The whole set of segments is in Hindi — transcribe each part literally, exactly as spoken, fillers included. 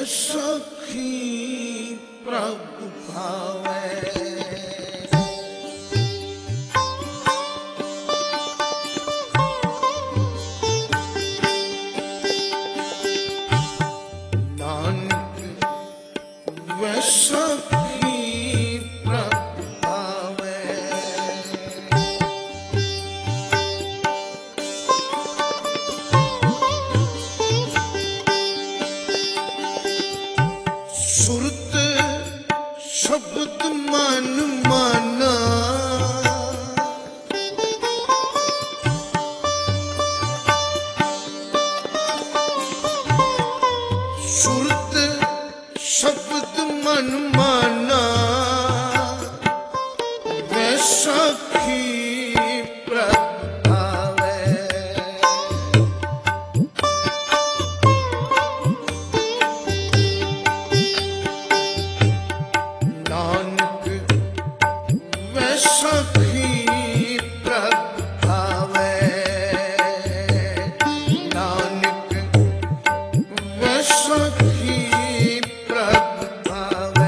सखी प्रभु भावे नानक वे सखी प्रभु भावे सुरत शब्द मन माना सुरत शब्द मन माना वे सखी प्रभु भावे नानक वे सखी प्रभु भावे नानक वे सखी प्रभु भावे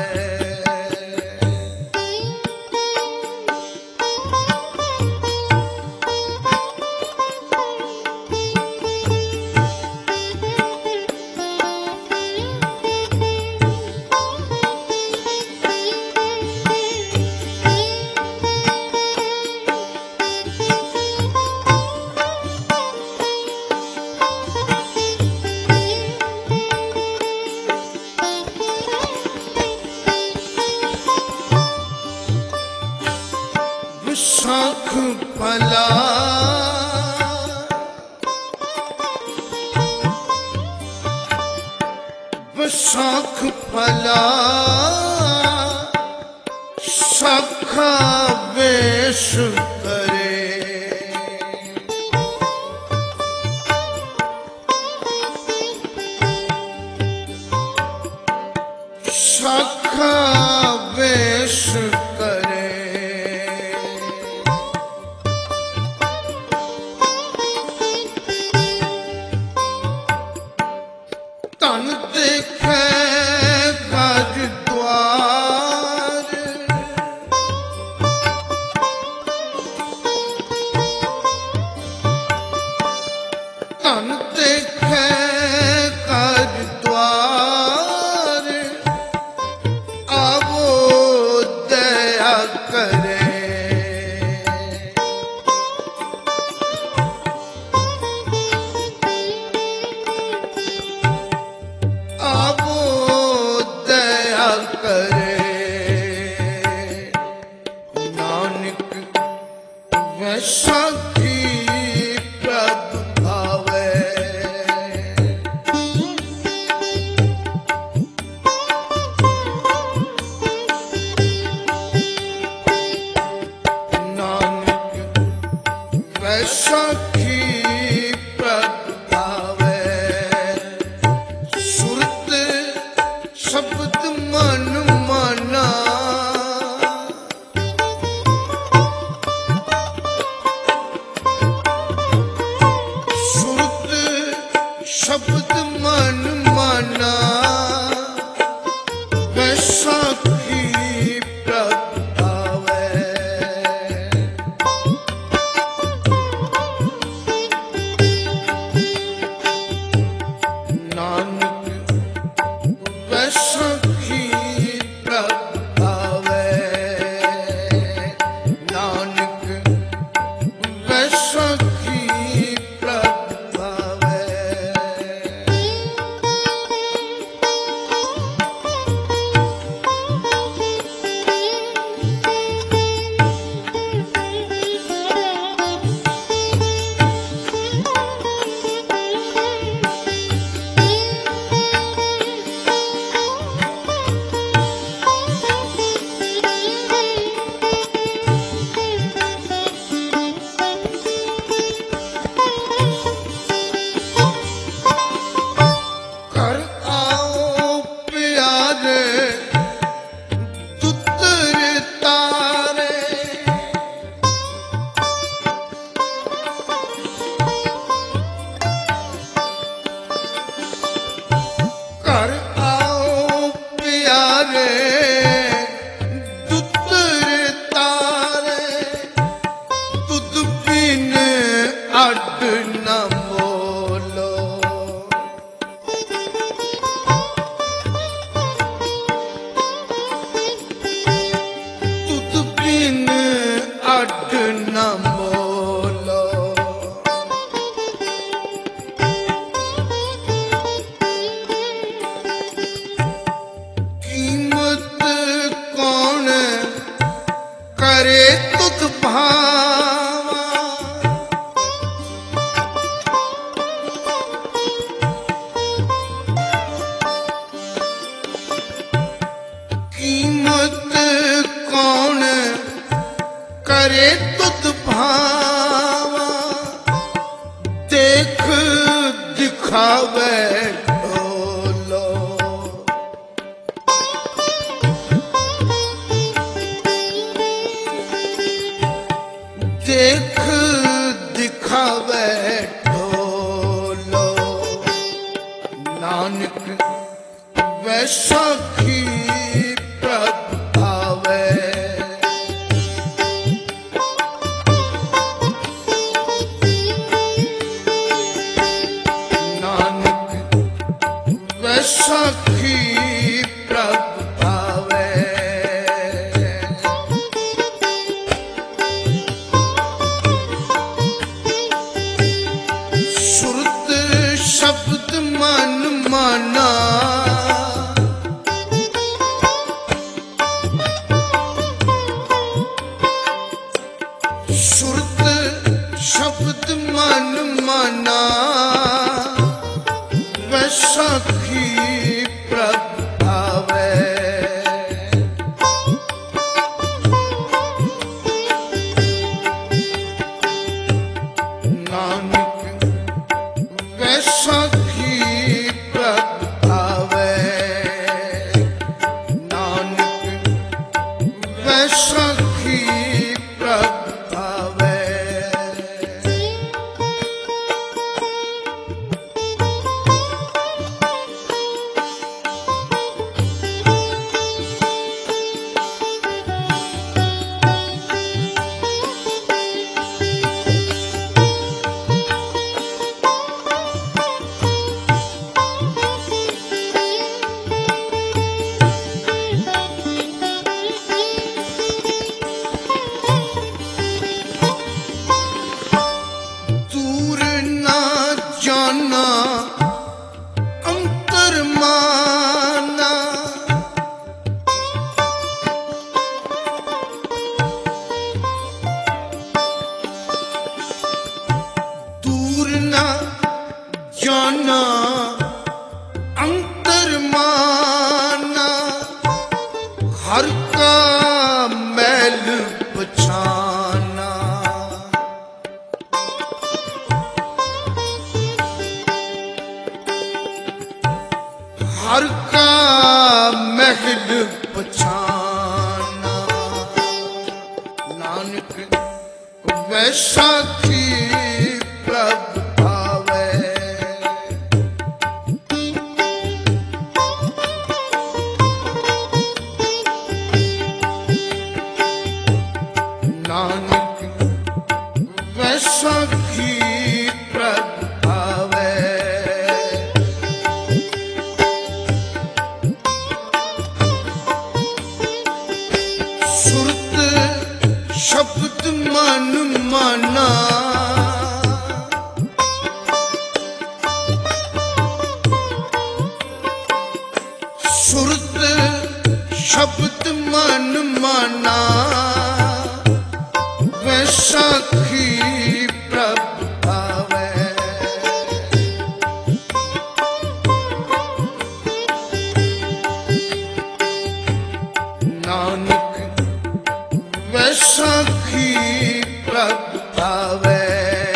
विशाख फला विशाख फला सखा वेश करे सखा वेश करे तन देखे गज द्वार तन देखे गज द्वार आवो दया करे आवो दया करे नानक वे सखी प्रभु भावे नानक वे सखी प्रभु भावे सुरत शब्द मन माना सुरत शब्द मन माना वे सखी प्रभु भावे नानक वे सखी प्रभु भावे नानक वे सखी प्रभु भावे कर आओ प्यारे दुतर तारे कर आओ तीन अठ न मोलो कीमत कौन करे तुक भावा कीमत कौन करे तुत भावा देख दिखावे ढोलो देख दिखावे ढोलो नानक वैसाखी प्रभावे नानक वैसाखी प्रभावे सुरत शब्द मन माना सुरत शब्द मन माना वैसाखी प्रभावे नानक वैसाखी प्रभावे नानक वैसाखी प्रभावे दूर ना जाना अंतर माना दूर ना जाना अंतर माना हर का मैल पछाना हर का महल पछाना नानक वैसाखी प्रभावे नानक वैसाखी प्रभावे सुरत शब्द मन माना सुरत शब्द मन माना वैसाखी प्रभावे नानक वैसाखी प्रभावे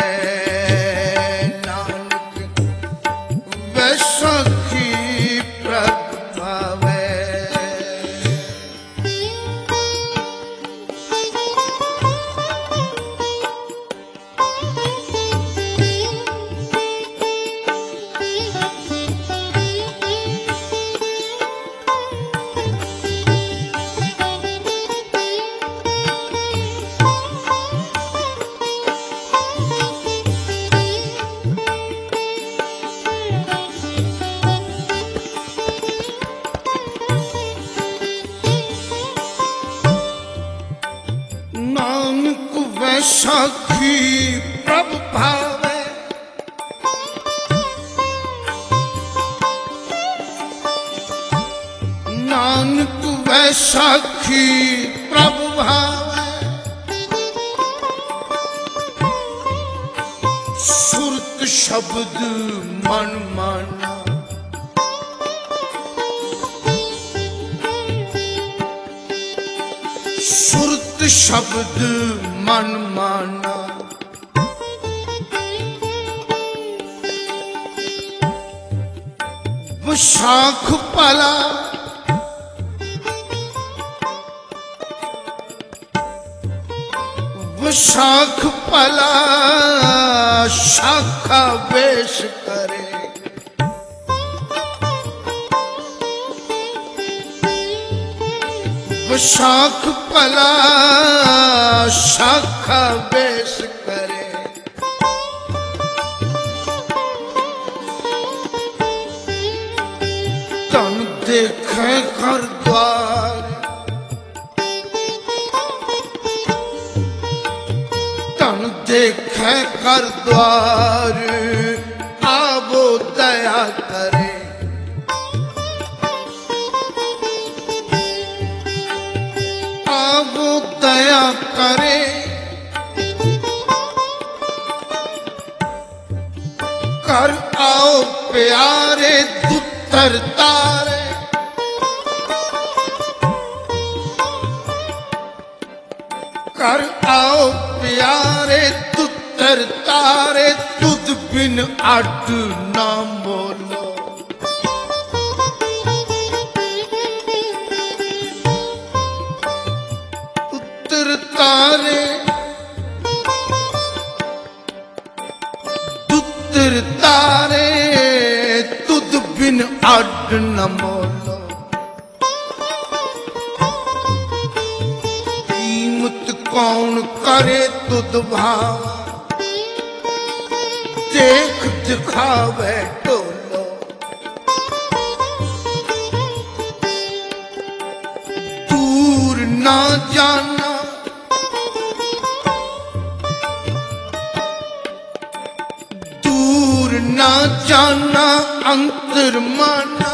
नानक वैसाखी प्रभावे नानक वैसाखी प्रभ भावे, नानक वैसाखी प्रभ भावे, सुरत शब्द मन माना, सुरत शब्द मन माना, विशाख पला विशाख पला शाखा वेश करे, विशाख पला शाखा वेश करे, तन देखे घर द्वार, तन देखे घर द्वार, आवो दया करे, आवो दया करे, कर आओ प्यारे दुत्तर तारे, कर आओ प्यारे दुत्तर तारे, तुद बिन अड ना बोलो, उत्तर तारे दुत्तर तारे, तुद बिन अड न बोलो, कीमत कौन करे तुद भावा, देख दिखावे टोलो, दूर ना जाना, दूर ना जाना अंतर माना,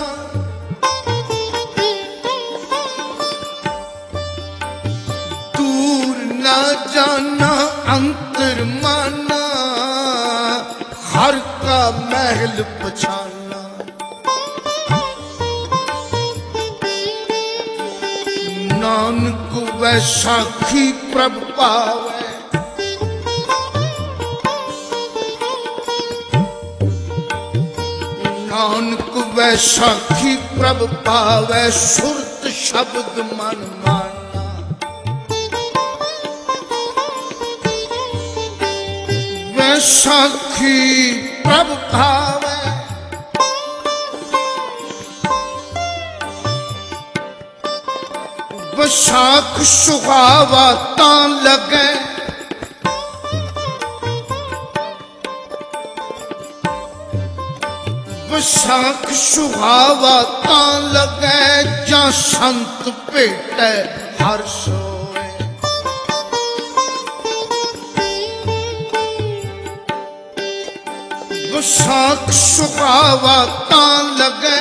दूर ना जाना अंतर माना, हर का महल पछाना, नानक वैसाखी प्रभ पावे, नानक वैसाखी प्रभ पावे, सुरत शब्द मन माना, वैसाखी प्रभ भावे, वैसाख सुहावा तां लगे, वैसाख सुहावा तां लगे, जा संत भेटे हर सोए, वैसाख सुहावा तां लगे,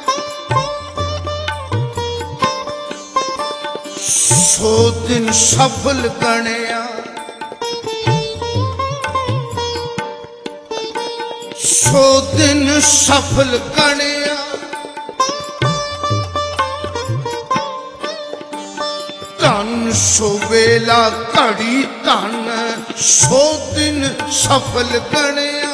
सो दिन सफल गणिया, सो दिन सफल गणिया, धन सो वेला घड़ी धन, सो दिन सफल गणिया,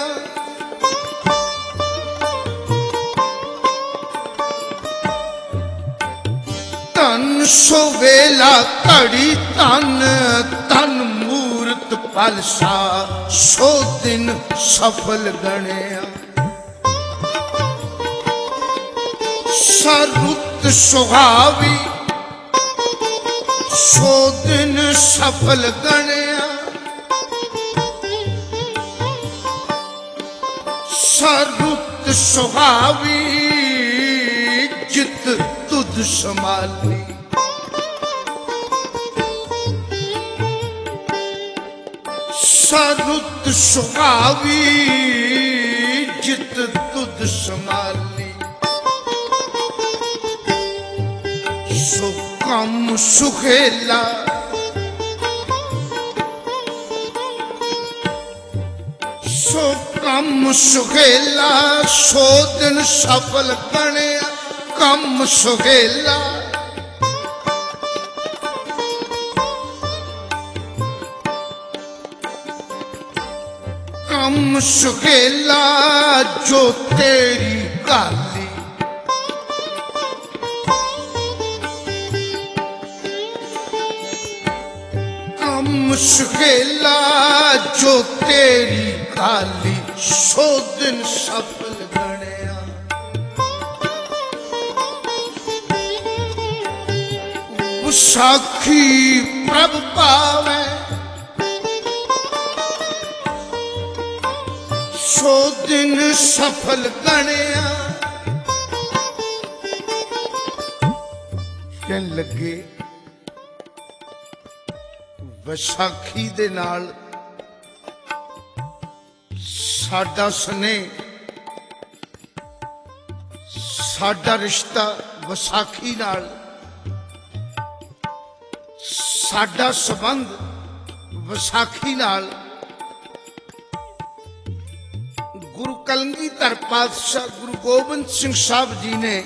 धन सो वेला घड़ी धन, धन मूरत पलसा, सो दिन सफल गणिया, सरुत सुहावी, सो दिन सफल गणिया, सरुत सुहावी, जित तुद संभाली, रुत सुहावी जित तुद संभाली सो कम सुखेला सो कम सुखेला सो दिन सफल गणिया कम सुखेला कम सुखेला जो तेरी गाली कम सुखेला जो तेरी गाली सो दिन सफल गणिया विसाखी प्रभ पावे सो दिन सफल गणिया कहन लगे विसाखी दे नाल साडा स्नेह साडा रिश्ता विसाखी नाल साडा संबंध विसाखी नाल गुरु कलगीधर पातशाह गुरु गोबिंद सिंह साहब जी ने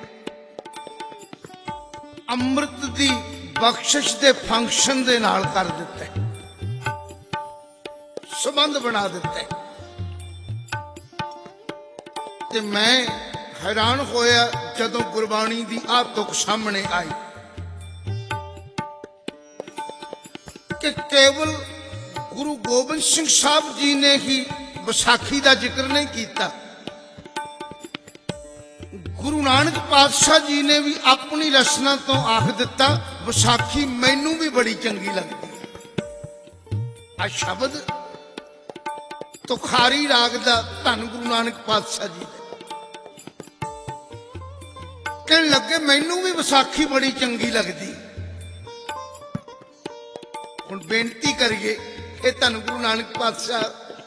अमृत दी बख्शिश दे फंक्शन दे नाल कर दिता है, संबंध बना दिता है। ते मैं हैरान होया जदों गुरबाणी दी आ तुक सामने आई कि केवल गुरु गोबिंद सिंह साहब जी ने ही विसाखी का जिक्र नहीं किया, गुरु नानक पातशाह जी ने भी अपनी रचना तो आख दिता विसाखी मैनू भी बड़ी चंगी लगती। आ शब्द तुखारी राग दा धन गुरु नानक पातशाह जी कहने लगे मैनू भी विसाखी बड़ी चंगी लगती। हुण बेनती करिए कि धन गुरु नानक पातशाह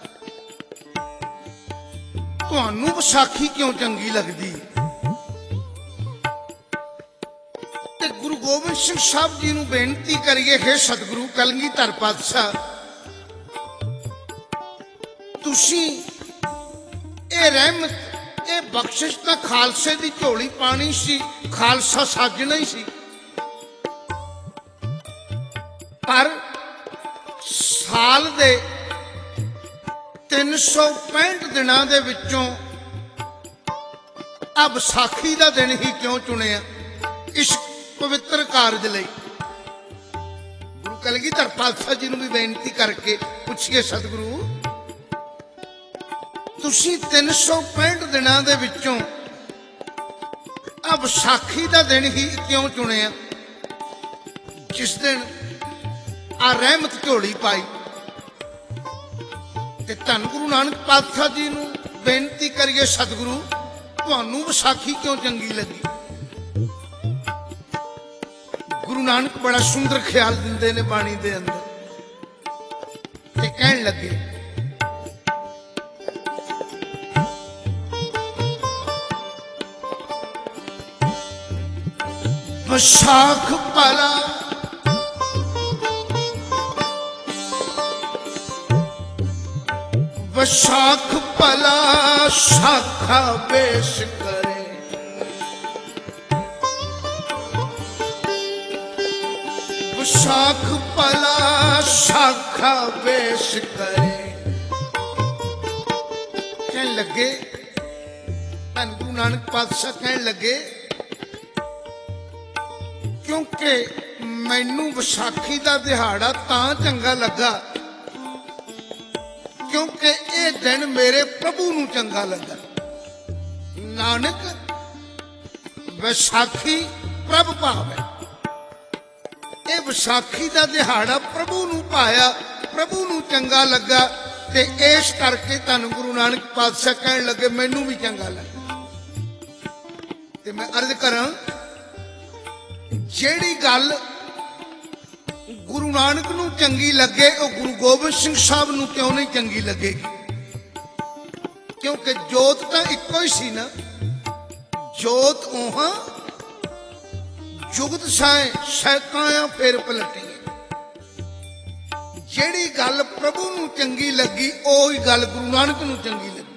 तुहानू विसाखी क्यों चंगी लगती? ते गुरु गोबिंद सिंह साहब जी नू बेनती करिए हे सतगुरु कलगीधर पातशाह तुसी ए रहमत ए बख्शिश तां खालसे दी झोली पानी सी, खालसा साजना ही सी, पर साल दे तीन सौ पैंठ दिनों के विचों आ विसाखी का दिन ही क्यों चुनिया इस पवित्र कारज लई? गुरु कलगीधर पातशाह जी नूं भी बेनती करके पूछिए सतगुरु तुसी तीन सौ पैंठ दिनों के विचों आ विसाखी का दिन ही क्यों चुनिया जिस दिन आ रहमत झोली पाई? ते धन गुरु नानक पातशाह जी नूं बेनती करिए सतगुरु तुहानू विसाखी क्यों चंगी लगी? गुरु नानक बड़ा सुंदर ख्याल दिंदे ने बाणी दे अंदर ते कहन लगे विसाख भला विसाख भला शाखा बेश करे विसाख भला शाखा बेश करे कहने लगे धन गुरु नानक पातशाह कहने लगे क्योंकि मैनू विसाखी का दिहाड़ा तां चंगा लगा क्योंकि ये दिन मेरे प्रभु नूं चंगा लगा। नानक विसाखी प्रभ भावे ये विसाखी का दिहाड़ा प्रभु नूं पाया प्रभु नूं चंगा लगा ते इस करके धन गुरु नानक पातशाह कहने लगे मैनू भी चंगा लगा। ते मैं अर्ज करा जेड़ी गल गुरु नानक नूं चंगी लगे वो गुरु गोबिंद सिंह साहब नूं क्यों नहीं चंगी लगेगी? क्योंकि जोत तो इको ही सी ना, जोत ओहां जुगत साए सैकां फेर पलटी। ਜਿਹੜੀ गल प्रभु नूं चंगी लगी ओही गल गुरु नानक नूं चंगी लगी।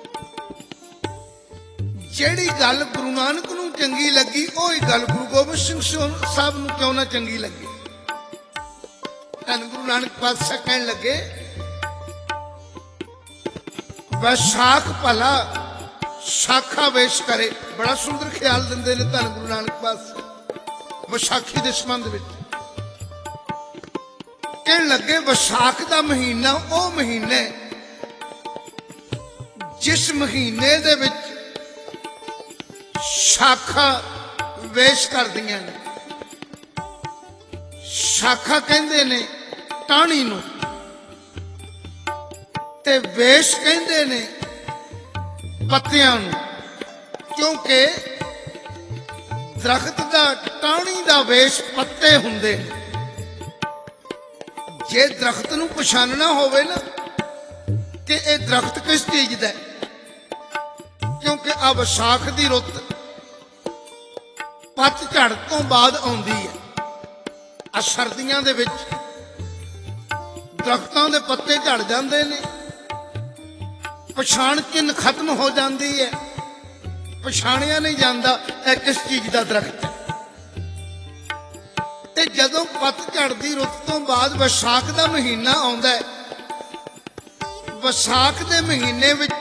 ਜਿਹੜੀ गल गुरु नानक नूं चंगी लगी ओही गल गुरु गोबिंद सिंह साहब नूं क्यों ना चंगी लगी? धन गुरु नानक पातशाह कहन लगे वैसाख भला शाखा वेश करे। बड़ा सुंदर ख्याल दिंदे ने धन गुरु नानक पातशाह विसाखी के संबंध में। कहन लगे विसाख का महीना वो महीने जिस महीने दे विच शाखा वेश कर दियां ने। शाखा कहंदे ने टाणी नूं ते वेश कहंदे ने पत्तियां नूं, क्योंकि दरख्त दा टाणी दा वेश पत्ते हुंदे ने। जे दरख्त नूं पछानना होवे ना कि यह दरख्त किस चीज दा है, क्योंकि आ विसाख दी रुत पतझड़ तो बाद आउंदी है। आ सर्दियां दे विच दरख्तां दे पत्ते झड़ जांदे ने, पछाण चिन्ह खत्म हो जाती है, पछाणिया नहीं जाता यह किस चीज का दरख्त है। ते जदों पतझड़ दी रुत तो बाद विसाख का महीना आउंदा है, विसाख दे महीने विच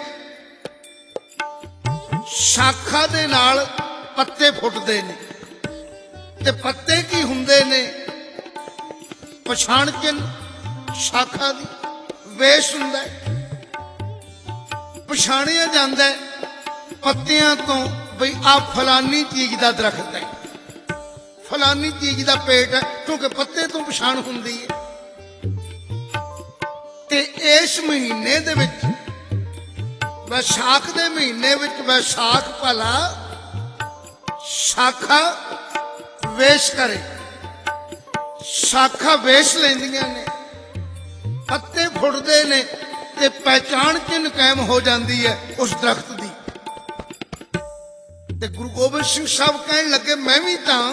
शाखा दे नाल पत्ते फुटदे ने ते पत्ते की हुंदे ने पछाण चिन्ह शाखा दी वेश हुंदा है। पछाणिया जांदा है पत्तियां तो बई आ फलानी चीज का दरख्त है, फलानी चीज का पेट है, क्योंकि पत्ते तो पछाण हुंदी है। ते इस महीने दे विच वैसाख दे महीने विच वैसाख भला शाखा वेश करे। शाखा वेश लैंदियां ने, पत्ते फुटदे ने ते पहचान चिन्ह कायम हो जाती है उस दरख्त की। ते गुरु गोबिंद सिंह साहब कहन लगे मैं भी तां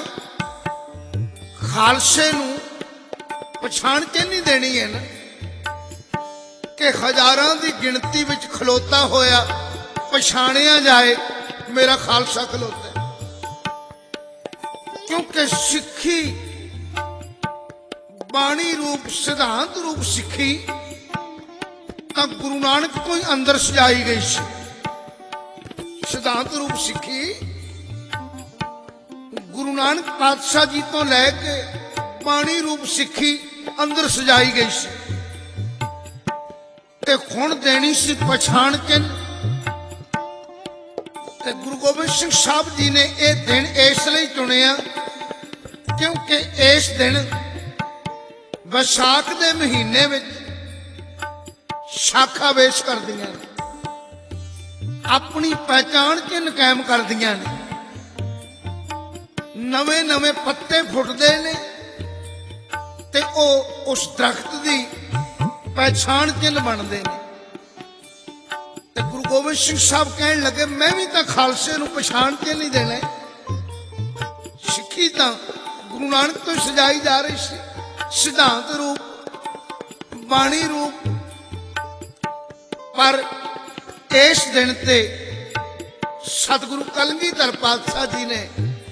खालसे नूं पछाण चिन्ह ही देनी है ना, कि हजारां दी गिणती विच खलोता होया पछाणिया जाए मेरा खालसा खलोता है। क्योंकि सिक्खी बाणी रूप सिद्धांत रूप सिक्खी तो गुरु नानक को ही अंदर सजाई गई सी। सिद्धांत रूप सिक्खी गुरु नानक पातशाह जी तो लैके बाणी रूप सिक्खी अंदर सजाई गई सी ते खुण देनी सी पछाण चिन्ह। ते गुरु गोबिंद सिंह साहब जी ने यह दिन इसलिए चुनिया क्योंकि इस दिन विसाख के महीने में शाखा वेश कर दियां ने, अपनी पहचान चिन्ह कायम कर दियां ने। नवे नवे पत्ते फुटदे ने ते ओ उस दरख्त की पहचान चिन्ह बनते हैं। ते गुरु गोबिंद सिंह साहब कहन लगे मैं भी तो खालसे नूं पछाण चिन्ह ही देना। सिक्खी तो गुरु नानक तो सजाई जा रही सी, सिद्धांत रूप बाणी रूप, पर इस दिन ते सतगुरु कलगीधर पातशाह जी ने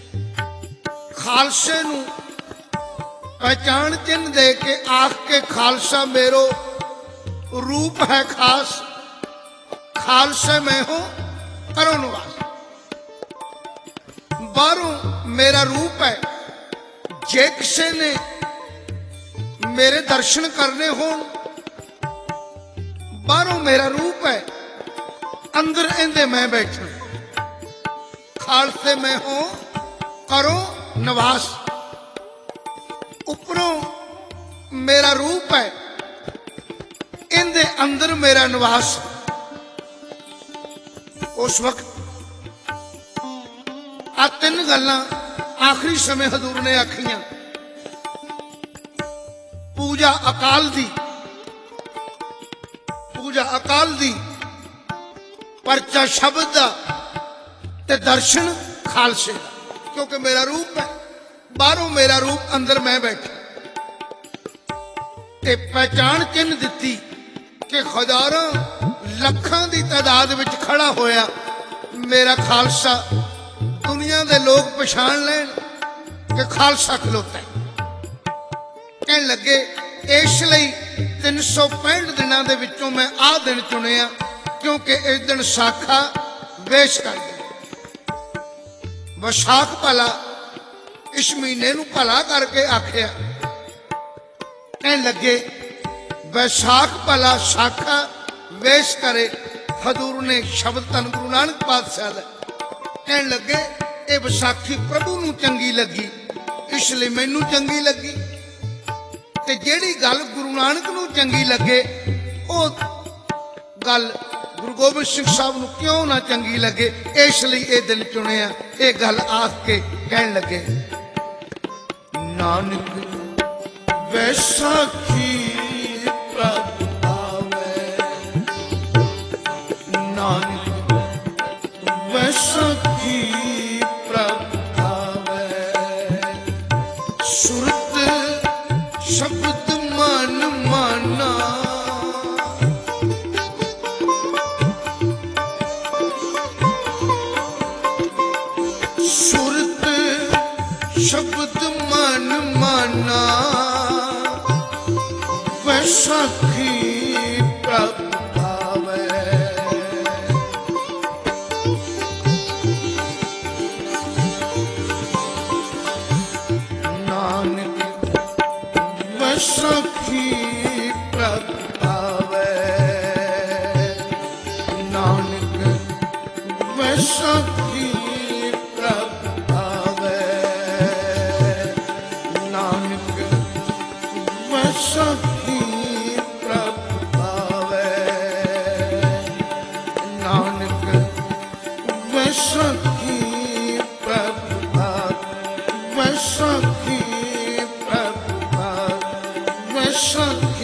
खालसे नूं पहचान चिन्ह दे के आख के खालसा मेरो रूप है खास, खालसे में हो करो निवास। बाहरों मेरा रूप है, जे किसी ने मेरे दर्शन करने हो, बाहरों मेरा रूप है, अंदर इंदे मैं बैठा, खालसे में हो करो निवास। उपरों मेरा रूप है, इंदे अंदर मेरा निवास। उस वक्त आ तीन गल्लां आखिरी समय हजूर ने आखियां पूजा अकाल दी, पूजा अकाल दी, परचा शब्द दा ते दर्शन खालसे दा, क्योंकि मेरा रूप है, बाहरों मेरा रूप, अंदर मैं बैठा। ते पहचान चिन्ह दिती कि हजारां लखां दी तादाद विच खड़ा होया मेरा खालसा, दुनिया दे लोग पछाण लैण कि खालसा खलोता है। कहण लगे इसलिए तीन सौ पैंठ दिनों के विचों मैं आ दिन चुनिया, क्योंकि इस दिन साखा वेश कर दिया। विसाख भला इस महीने नूं भला करके आखिया। कहण लगे वैसाख भला साखा वेश करे। हजूर ने शब्द धन गुरु नानक पातशाह दा। कहण लगे ये विसाखी प्रभु नूं चंगी लगी, इसलिए मैनू चंगी लगी। ते जेड़ी गल गुरु नानक नूं चंगी लगे वो गल गुरु गोबिंद सिंह साहब नूं क्यों ना चंगी लगे, इसलिए ये दिन चुनिया। ये गल आख के कहण लगे नानक वैसाखी प्रभ आवे, नानक वैसाखी प्रभ आवे। सुरत शब्द मन माना, सुरत शब्द मन माना, वैसाखी प्रभ आवे। नानक वैसाखी प्रभ आवे, नानक वैसाखी प्रभ आवे, नानक वैसाखी प्रभ आवे, नानक वैसाखी प्रभ आवे, वैसाखी प्रभ आवे, वैसाखी